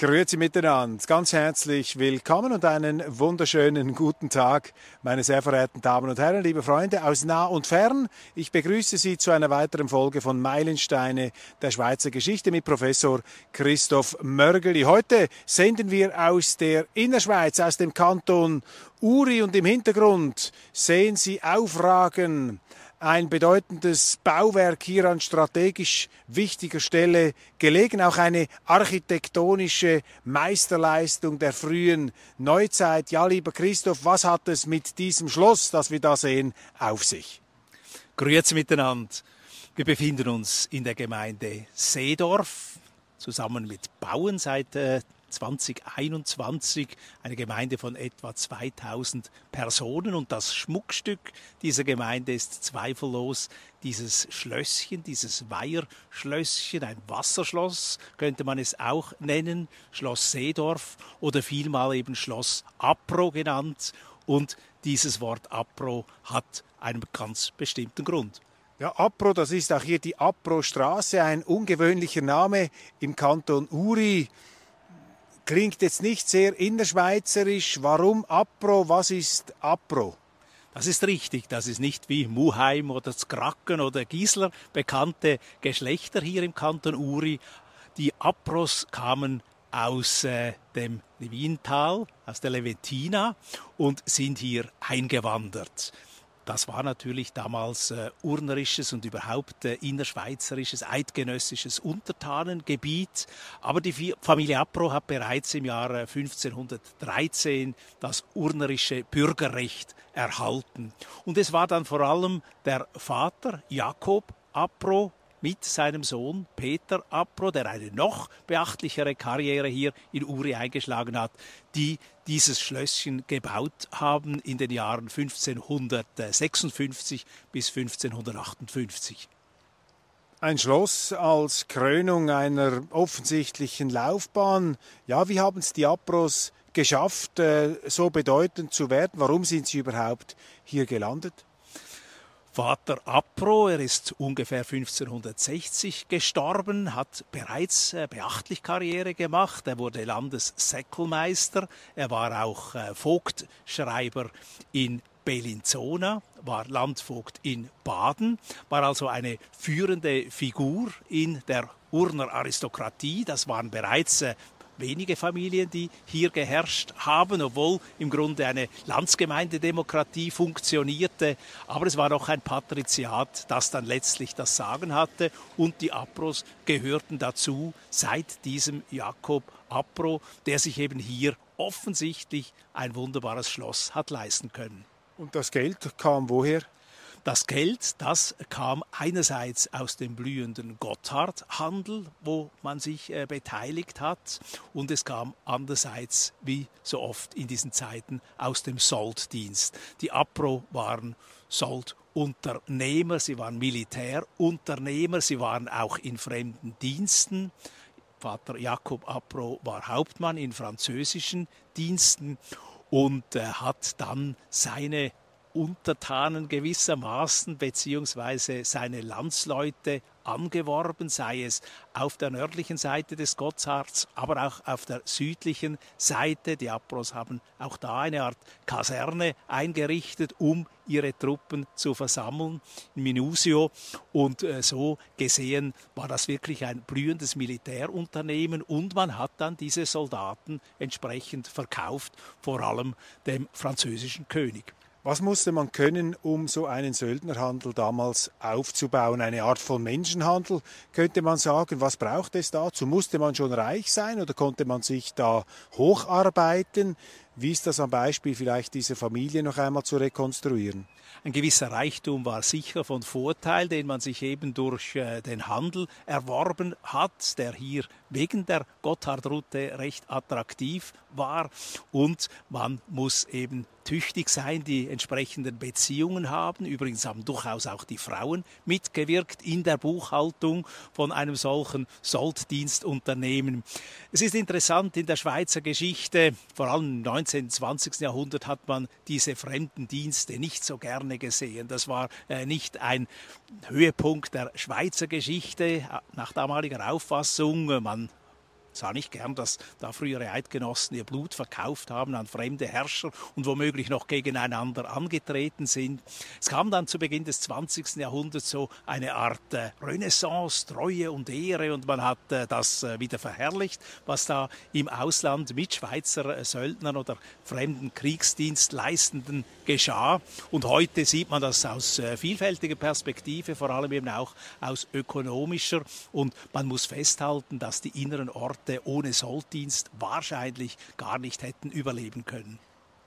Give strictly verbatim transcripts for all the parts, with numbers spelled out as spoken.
Grüezi miteinander, ganz herzlich willkommen und einen wunderschönen guten Tag, meine sehr verehrten Damen und Herren, liebe Freunde aus nah und fern. Ich begrüße Sie zu einer weiteren Folge von Meilensteine der Schweizer Geschichte mit Professor Christoph Mörgeli. Heute senden wir aus der Innerschweiz, aus dem Kanton Uri, und im Hintergrund sehen Sie aufragen ein bedeutendes Bauwerk hier an strategisch wichtiger Stelle gelegen, auch eine architektonische Meisterleistung der frühen Neuzeit. Ja, lieber Christoph, was hat es mit diesem Schloss, das wir da sehen, auf sich? Grüezi miteinander. Wir befinden uns in der Gemeinde Seedorf, zusammen mit Bauen seit äh, zwanzig einundzwanzig, eine Gemeinde von etwa zweitausend Personen, und das Schmuckstück dieser Gemeinde ist zweifellos dieses Schlösschen, dieses Weiherschlösschen, ein Wasserschloss könnte man es auch nennen, Schloss Seedorf oder vielmal eben Schloss Apro genannt, und dieses Wort Apro hat einen ganz bestimmten Grund. Ja, Apro, das ist auch hier die Apro-Straße, ein ungewöhnlicher Name im Kanton Uri. Klingt jetzt nicht sehr innerschweizerisch. Warum Apro? Was ist Apro? Das ist richtig. Das ist nicht wie Muheim oder Zkracken oder Giesler bekannte Geschlechter hier im Kanton Uri. Die Apros kamen aus äh, dem Levintal, aus der Leventina, und sind hier eingewandert. Das war natürlich damals äh, urnerisches und überhaupt äh, innerschweizerisches, eidgenössisches Untertanengebiet. Aber die Familie Apro hat bereits im Jahr fünfzehnhundertdreizehn das urnerische Bürgerrecht erhalten. Und es war dann vor allem der Vater Jakob Apro mit seinem Sohn Peter Apro, der eine noch beachtlichere Karriere hier in Uri eingeschlagen hat, die dieses Schlösschen gebaut haben in den Jahren fünfzehnhundertsechsundfünfzig bis fünfzehnhundertachtundfünfzig. Ein Schloss als Krönung einer offensichtlichen Laufbahn. Ja, wie haben es die Apros geschafft, so bedeutend zu werden? Warum sind sie überhaupt hier gelandet? Vater Apro, er ist ungefähr fünfzehnhundertsechzig gestorben, hat bereits äh, beachtlich Karriere gemacht. Er wurde Landessäckelmeister, er war auch äh, Vogtschreiber in Bellinzona, war Landvogt in Baden, war also eine führende Figur in der Urner Aristokratie. Das waren bereits äh, wenige Familien, die hier geherrscht haben, obwohl im Grunde eine Landsgemeindedemokratie funktionierte. Aber es war doch ein Patriziat, das dann letztlich das Sagen hatte, und die Apros gehörten dazu seit diesem Jakob Apro, der sich eben hier offensichtlich ein wunderbares Schloss hat leisten können. Und das Geld kam woher? Das Geld, das kam einerseits aus dem blühenden Gotthardhandel, wo man sich äh, beteiligt hat, und es kam andererseits, wie so oft in diesen Zeiten, aus dem Solddienst. Die Apro waren Soldunternehmer, sie waren Militärunternehmer, sie waren auch in fremden Diensten. Vater Jakob Apro war Hauptmann in französischen Diensten und äh, hat dann seine Untertanen gewissermaßen beziehungsweise seine Landsleute angeworben, sei es auf der nördlichen Seite des Gottshards, aber auch auf der südlichen Seite. Die Apros haben auch da eine Art Kaserne eingerichtet, um ihre Truppen zu versammeln in Minusio. Und äh, so gesehen war das wirklich ein blühendes Militärunternehmen, und man hat dann diese Soldaten entsprechend verkauft, vor allem dem französischen König. Was musste man können, um so einen Söldnerhandel damals aufzubauen? Eine Art von Menschenhandel, könnte man sagen. Was braucht es dazu? Musste man schon reich sein oder konnte man sich da hocharbeiten? Wie ist das am Beispiel vielleicht dieser Familie noch einmal zu rekonstruieren? Ein gewisser Reichtum war sicher von Vorteil, den man sich eben durch äh, den Handel erworben hat, der hier wegen der Gotthardroute recht attraktiv war. Und man muss eben tüchtig sein, die entsprechenden Beziehungen haben. Übrigens haben durchaus auch die Frauen mitgewirkt in der Buchhaltung von einem solchen Solddienstunternehmen. Es ist interessant, in der Schweizer Geschichte, vor allem im neunzehnten, zwanzigsten Jahrhundert, hat man diese Fremdendienste nicht so gerne gesehen. Das war äh, nicht ein Höhepunkt der Schweizer Geschichte nach damaliger Auffassung. Man sah nicht gern, dass da frühere Eidgenossen ihr Blut verkauft haben an fremde Herrscher und womöglich noch gegeneinander angetreten sind. Es kam dann zu Beginn des zwanzigsten Jahrhunderts so eine Art äh, Renaissance, Treue und Ehre, und man hat äh, das äh, wieder verherrlicht, was da im Ausland mit Schweizer äh, Söldnern oder fremden Kriegsdienstleistenden geschah. Und heute sieht man das aus äh, vielfältiger Perspektive, vor allem eben auch aus ökonomischer, und man muss festhalten, dass die inneren Orte ohne Solddienst wahrscheinlich gar nicht hätten überleben können.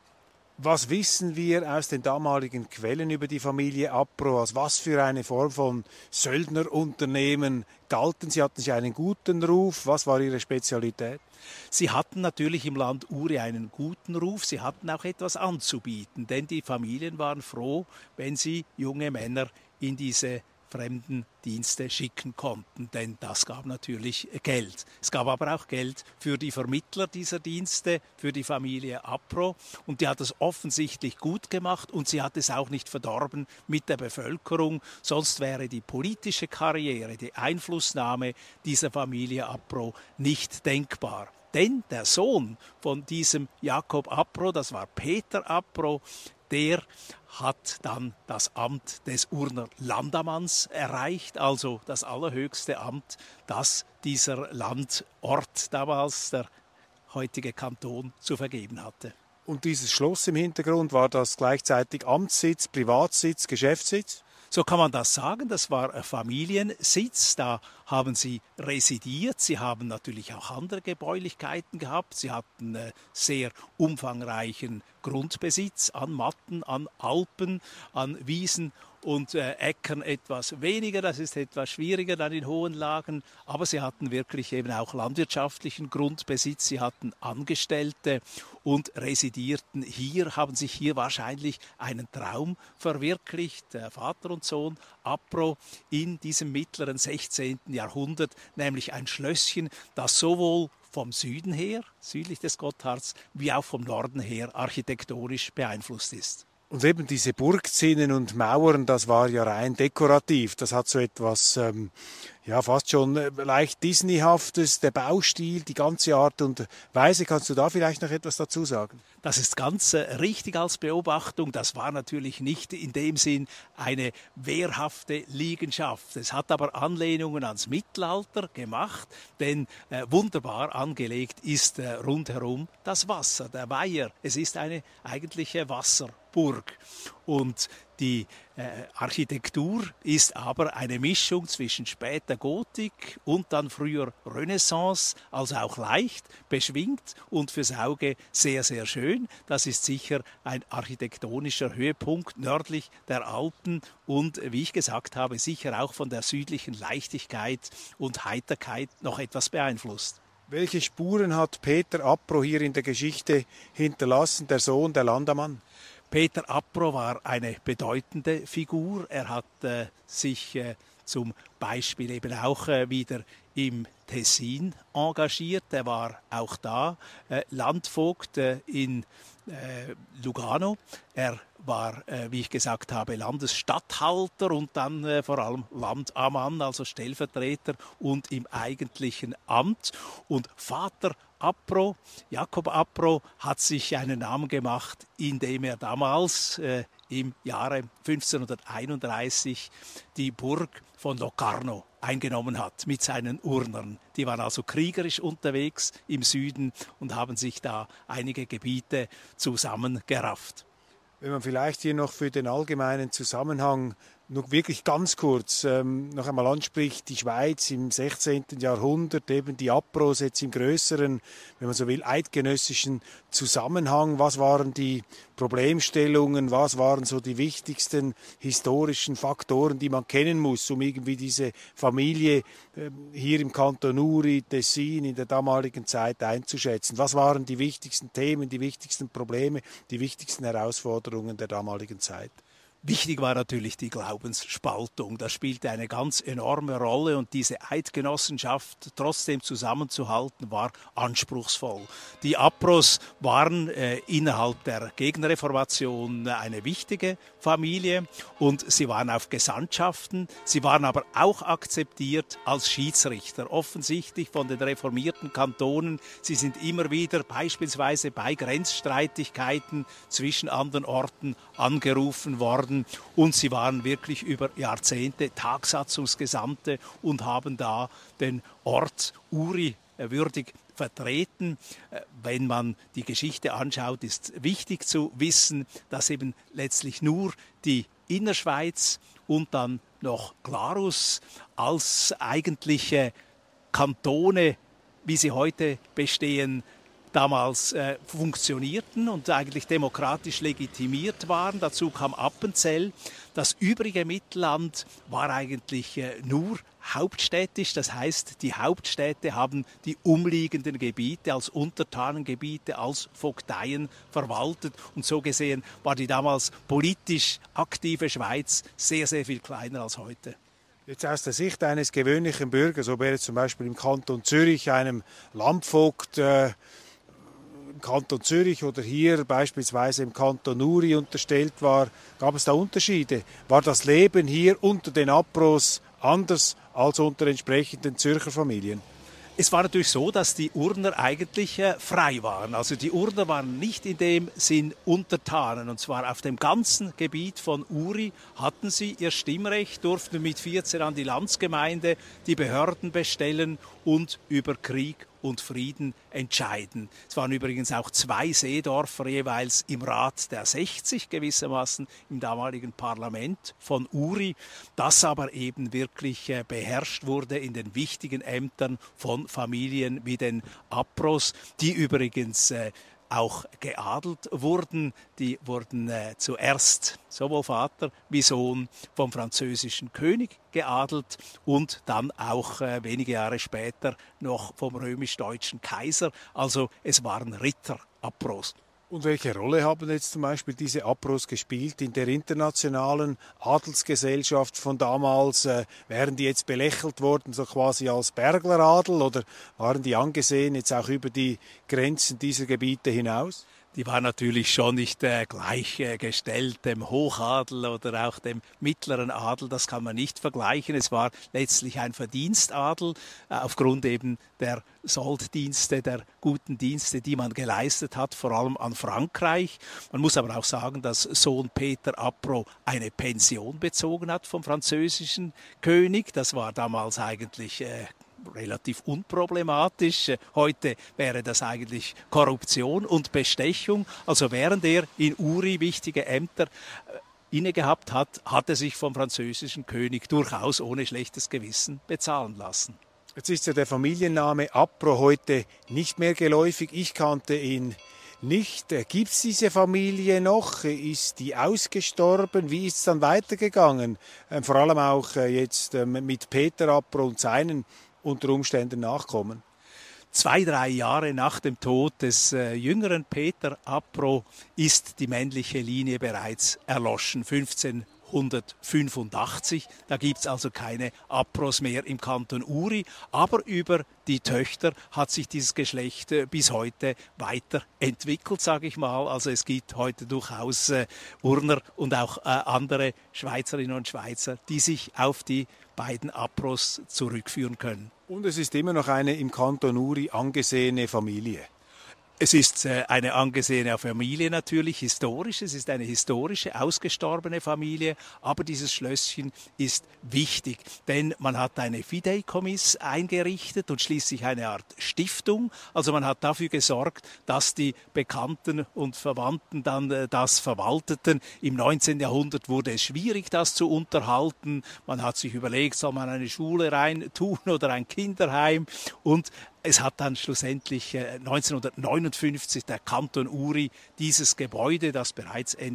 Was wissen wir aus den damaligen Quellen über die Familie Appro? Als was für eine Form von Söldnerunternehmen galten sie? Hatten sie einen guten Ruf? Was war ihre Spezialität? Sie hatten natürlich im Land Uri einen guten Ruf, sie hatten auch etwas anzubieten, denn die Familien waren froh, wenn sie junge Männer in diese fremden Dienste schicken konnten, denn das gab natürlich Geld. Es gab aber auch Geld für die Vermittler dieser Dienste, für die Familie Appro, und die hat es offensichtlich gut gemacht und sie hat es auch nicht verdorben mit der Bevölkerung, sonst wäre die politische Karriere, die Einflussnahme dieser Familie Appro nicht denkbar. Denn der Sohn von diesem Jakob Appro, das war Peter Appro, der hat dann das Amt des Urner Landammanns erreicht, also das allerhöchste Amt, das dieser Landort damals, der heutige Kanton, zu vergeben hatte. Und dieses Schloss im Hintergrund, war das gleichzeitig Amtssitz, Privatsitz, Geschäftssitz? So kann man das sagen, das war ein Familiensitz, da haben sie residiert, sie haben natürlich auch andere Gebäulichkeiten gehabt, sie hatten äh, sehr umfangreichen Grundbesitz an Matten, an Alpen, an Wiesen und äh, Äckern etwas weniger, das ist etwas schwieriger dann in hohen Lagen, aber sie hatten wirklich eben auch landwirtschaftlichen Grundbesitz, sie hatten Angestellte und residierten hier, haben sich hier wahrscheinlich einen Traum verwirklicht, der Vater und Sohn Appro in diesem mittleren sechzehnten Jahrhundert, nämlich ein Schlösschen, das sowohl vom Süden her, südlich des Gotthards, wie auch vom Norden her architektonisch beeinflusst ist. Und eben diese Burgzinnen und Mauern, das war ja rein dekorativ. Das hat so etwas, ähm, ja, fast schon leicht Disneyhaftes, der Baustil, die ganze Art und Weise. Kannst du da vielleicht noch etwas dazu sagen? Das ist ganz äh, richtig als Beobachtung. Das war natürlich nicht in dem Sinn eine wehrhafte Liegenschaft. Es hat aber Anlehnungen ans Mittelalter gemacht, denn äh, wunderbar angelegt ist äh, rundherum das Wasser, der Weiher. Es ist eine eigentliche Wasserburg. Und die äh, Architektur ist aber eine Mischung zwischen später Gotik und dann früher Renaissance, also auch leicht, beschwingt und fürs Auge sehr, sehr schön. Das ist sicher ein architektonischer Höhepunkt nördlich der Alpen und, wie ich gesagt habe, sicher auch von der südlichen Leichtigkeit und Heiterkeit noch etwas beeinflusst. Welche Spuren hat Peter Appro hier in der Geschichte hinterlassen, der Sohn, der Landammann? Peter Appro war eine bedeutende Figur. Er hat äh, sich äh, zum Beispiel eben auch äh, wieder im Tessin engagiert. Er war auch da äh, Landvogt äh, in äh, Lugano. Er war, äh, wie ich gesagt habe, Landesstatthalter und dann äh, vor allem Landammann, also Stellvertreter und im eigentlichen Amt. Und Vater Appro, Jakob Appro, hat sich einen Namen gemacht, indem er damals äh, im Jahre fünfzehnhunderteinunddreißig die Burg von Locarno eingenommen hat mit seinen Urnern. Die waren also kriegerisch unterwegs im Süden und haben sich da einige Gebiete zusammengerafft. Wenn man vielleicht hier noch für den allgemeinen Zusammenhang nur wirklich ganz kurz ähm, noch einmal anspricht, die Schweiz im sechzehnten Jahrhundert, eben die Appros jetzt im größeren, wenn man so will, eidgenössischen Zusammenhang. Was waren die Problemstellungen, was waren so die wichtigsten historischen Faktoren, die man kennen muss, um irgendwie diese Familie äh, hier im Kanton Uri, Tessin in der damaligen Zeit einzuschätzen? Was waren die wichtigsten Themen, die wichtigsten Probleme, die wichtigsten Herausforderungen der damaligen Zeit? Wichtig war natürlich die Glaubensspaltung. Das spielte eine ganz enorme Rolle und diese Eidgenossenschaft trotzdem zusammenzuhalten war anspruchsvoll. Die Apros waren äh, innerhalb der Gegenreformation eine wichtige Familie und sie waren auf Gesandtschaften. Sie waren aber auch akzeptiert als Schiedsrichter, offensichtlich von den reformierten Kantonen. Sie sind immer wieder beispielsweise bei Grenzstreitigkeiten zwischen anderen Orten angerufen worden. Und sie waren wirklich über Jahrzehnte Tagsatzungsgesandte und haben da den Ort Uri würdig vertreten. Wenn man die Geschichte anschaut, ist wichtig zu wissen, dass eben letztlich nur die Innerschweiz und dann noch Glarus als eigentliche Kantone, wie sie heute bestehen, damals äh, funktionierten und eigentlich demokratisch legitimiert waren. Dazu kam Appenzell. Das übrige Mittelland war eigentlich äh, nur hauptstädtisch. Das heißt, die Hauptstädte haben die umliegenden Gebiete als Untertanengebiete, als Vogteien verwaltet. Und so gesehen war die damals politisch aktive Schweiz sehr, sehr viel kleiner als heute. Jetzt aus der Sicht eines gewöhnlichen Bürgers, ob er jetzt zum Beispiel im Kanton Zürich einem Landvogt äh, im Kanton Zürich oder hier beispielsweise im Kanton Uri unterstellt war, gab es da Unterschiede? War das Leben hier unter den Apros anders als unter entsprechenden Zürcher Familien? Es war natürlich so, dass die Urner eigentlich äh, frei waren. Also die Urner waren nicht in dem Sinn Untertanen. Und zwar auf dem ganzen Gebiet von Uri hatten sie ihr Stimmrecht, durften mit vierzehn an die Landsgemeinde, die Behörden bestellen und über Krieg und Frieden entscheiden. Es waren übrigens auch zwei Seedorfer jeweils im Rat der sechzig gewissermaßen im damaligen Parlament von Uri, das aber eben wirklich äh, beherrscht wurde in den wichtigen Ämtern von Familien wie den Apros, die übrigens äh, auch geadelt wurden. Die wurden äh, zuerst sowohl Vater wie Sohn vom französischen König geadelt und dann auch äh, wenige Jahre später noch vom römisch-deutschen Kaiser. Also es waren Ritter Apros. Und welche Rolle haben jetzt zum Beispiel diese Apros gespielt in der internationalen Adelsgesellschaft von damals? Äh, wären die jetzt belächelt worden, so quasi als Bergleradel, oder waren die angesehen jetzt auch über die Grenzen dieser Gebiete hinaus? Die war natürlich schon nicht äh, gleichgestellt äh, dem Hochadel oder auch dem mittleren Adel. Das kann man nicht vergleichen. Es war letztlich ein Verdienstadel äh, aufgrund eben der Solddienste, der guten Dienste, die man geleistet hat, vor allem an Frankreich. Man muss aber auch sagen, dass Sohn Peter Appro eine Pension bezogen hat vom französischen König. Das war damals eigentlich äh, relativ unproblematisch. Heute wäre das eigentlich Korruption und Bestechung. Also während er in Uri wichtige Ämter inne gehabt hat, hat er sich vom französischen König durchaus ohne schlechtes Gewissen bezahlen lassen. Jetzt ist ja der Familienname Appro heute nicht mehr geläufig. Ich kannte ihn nicht. Gibt es diese Familie noch? Ist die ausgestorben? Wie ist es dann weitergegangen? Vor allem auch jetzt mit Peter Appro und seinen unter Umständen Nachkommen. Zwei, drei Jahre nach dem Tod des äh, jüngeren Peter Appro ist die männliche Linie bereits erloschen, fünfzehnhundertfünfundachtzig. Da gibt es also keine Appros mehr im Kanton Uri, aber über die Töchter hat sich dieses Geschlecht äh, bis heute weiterentwickelt, sage ich mal. Also es gibt heute durchaus äh, Urner und auch äh, andere Schweizerinnen und Schweizer, die sich auf die beiden Appros zurückführen können. Und es ist immer noch eine im Kanton Uri angesehene Familie. Es ist eine angesehene Familie natürlich, historisch. Es ist eine historische, ausgestorbene Familie. Aber dieses Schlösschen ist wichtig, denn man hat eine Fideikommiss eingerichtet und schließlich eine Art Stiftung. Also man hat dafür gesorgt, dass die Bekannten und Verwandten dann das verwalteten. Im neunzehnten Jahrhundert wurde es schwierig, das zu unterhalten. Man hat sich überlegt, soll man eine Schule rein tun oder ein Kinderheim? Und es hat dann schlussendlich neunzehnhundertneunundfünfzig der Kanton Uri dieses Gebäude, das bereits Ende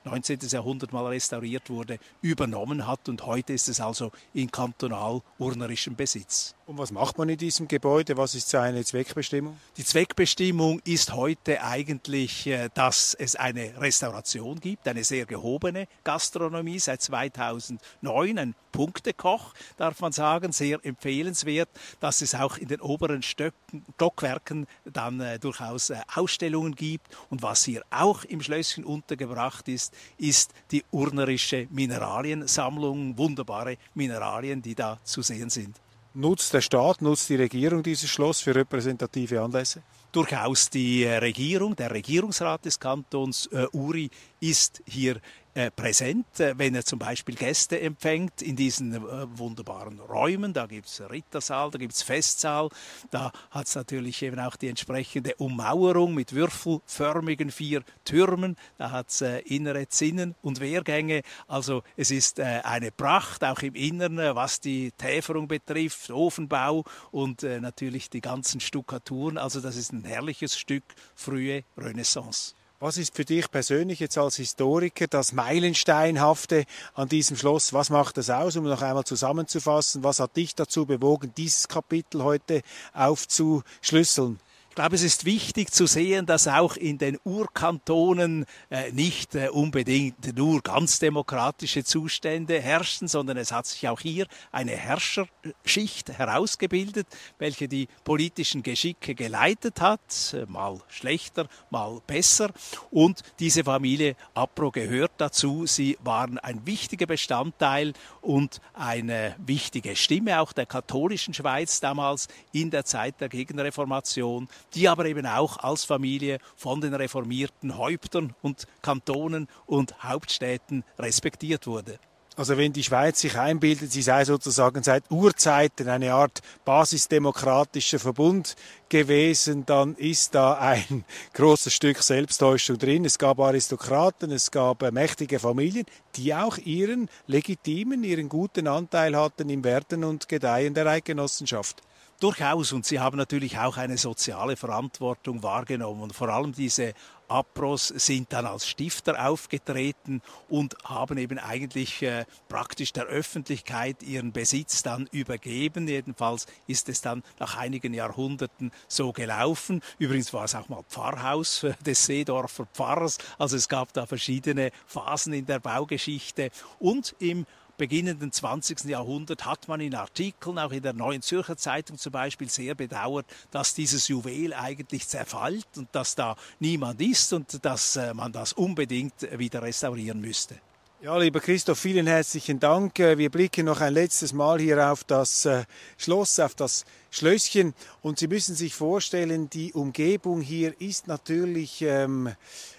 neunzehnten. Jahrhundert mal restauriert wurde, übernommen hat. Und heute ist es also in kantonal-urnerischem Besitz. Und was macht man in diesem Gebäude? Was ist seine Zweckbestimmung? Die Zweckbestimmung ist heute eigentlich, dass es eine Restauration gibt, eine sehr gehobene Gastronomie seit zweitausendneun, ein Punktekoch, darf man sagen, sehr empfehlenswert, dass es auch in den oberen Stöcken, Stockwerken dann äh, durchaus äh, Ausstellungen gibt. Und was hier auch im Schlösschen untergebracht ist, ist die urnerische Mineraliensammlung, wunderbare Mineralien, die da zu sehen sind. Nutzt der Staat, nutzt die Regierung dieses Schloss für repräsentative Anlässe? Durchaus die Regierung, der Regierungsrat des Kantons äh, Uri ist hier äh, präsent, äh, wenn er zum Beispiel Gäste empfängt in diesen äh, wunderbaren Räumen. Da gibt es Rittersaal, da gibt es Festsaal, da hat es natürlich eben auch die entsprechende Ummauerung mit würfelförmigen vier Türmen, da hat es äh, innere Zinnen und Wehrgänge. Also es ist äh, eine Pracht, auch im Innern, äh, was die Täferung betrifft, Ofenbau und äh, natürlich die ganzen Stuckaturen. Also das ist ein herrliches Stück frühe Renaissance. Was ist für dich persönlich jetzt als Historiker das Meilensteinhafte an diesem Schloss? Was macht das aus, um noch einmal zusammenzufassen? Was hat dich dazu bewogen, dieses Kapitel heute aufzuschlüsseln? Ich glaube, es ist wichtig zu sehen, dass auch in den Urkantonen äh, nicht äh, unbedingt nur ganz demokratische Zustände herrschen, sondern es hat sich auch hier eine Herrscherschicht herausgebildet, welche die politischen Geschicke geleitet hat, äh, mal schlechter, mal besser. Und diese Familie Appro gehört dazu. Sie waren ein wichtiger Bestandteil und eine wichtige Stimme auch der katholischen Schweiz damals in der Zeit der Gegenreformation, die aber eben auch als Familie von den reformierten Häuptern und Kantonen und Hauptstädten respektiert wurde. Also wenn die Schweiz sich einbildet, sie sei sozusagen seit Urzeiten eine Art basisdemokratischer Verbund gewesen, dann ist da ein großes Stück Selbsttäuschung drin. Es gab Aristokraten, es gab mächtige Familien, die auch ihren legitimen, ihren guten Anteil hatten im Werden und Gedeihen der Eidgenossenschaft. Durchaus, und sie haben natürlich auch eine soziale Verantwortung wahrgenommen. Und vor allem diese Appros sind dann als Stifter aufgetreten und haben eben eigentlich äh, praktisch der Öffentlichkeit ihren Besitz dann übergeben. Jedenfalls ist es dann nach einigen Jahrhunderten so gelaufen. Übrigens war es auch mal Pfarrhaus des Seedorfer Pfarrers. Also es gab da verschiedene Phasen in der Baugeschichte. Und im beginnenden zwanzigsten. Jahrhundert hat man in Artikeln, auch in der Neuen Zürcher Zeitung zum Beispiel, sehr bedauert, dass dieses Juwel eigentlich zerfällt und dass da niemand ist und dass äh, man das unbedingt wieder restaurieren müsste. Ja, lieber Christoph, vielen herzlichen Dank. Wir blicken noch ein letztes Mal hier auf das äh, Schloss, auf das Schlösschen. Und Sie müssen sich vorstellen, die Umgebung hier ist natürlich ähm,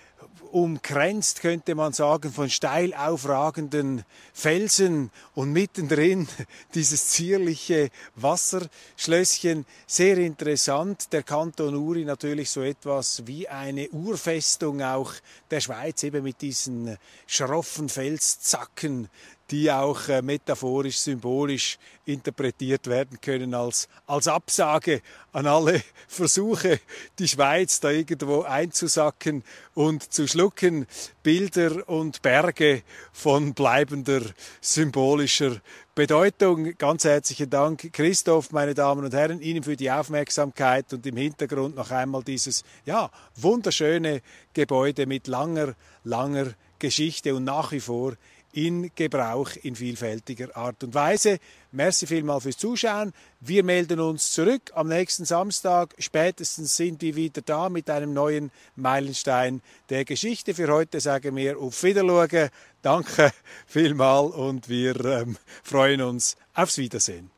umkränzt, könnte man sagen, von steil aufragenden Felsen und mittendrin dieses zierliche Wasserschlösschen. Sehr interessant. Der Kanton Uri natürlich so etwas wie eine Urfestung auch der Schweiz, eben mit diesen schroffen Felszacken, die auch äh, metaphorisch, symbolisch interpretiert werden können als, als Absage an alle Versuche, die Schweiz da irgendwo einzusacken und zu schlucken. Bilder und Berge von bleibender symbolischer Bedeutung. Ganz herzlichen Dank, Christoph, meine Damen und Herren, Ihnen für die Aufmerksamkeit und im Hintergrund noch einmal dieses, ja, wunderschöne Gebäude mit langer, langer Geschichte und nach wie vor in Gebrauch in vielfältiger Art und Weise. Merci vielmals fürs Zuschauen. Wir melden uns zurück am nächsten Samstag. Spätestens sind wir wieder da mit einem neuen Meilenstein der Geschichte. Für heute sagen wir auf Wiedersehen. Danke vielmals und wir ähm, freuen uns aufs Wiedersehen.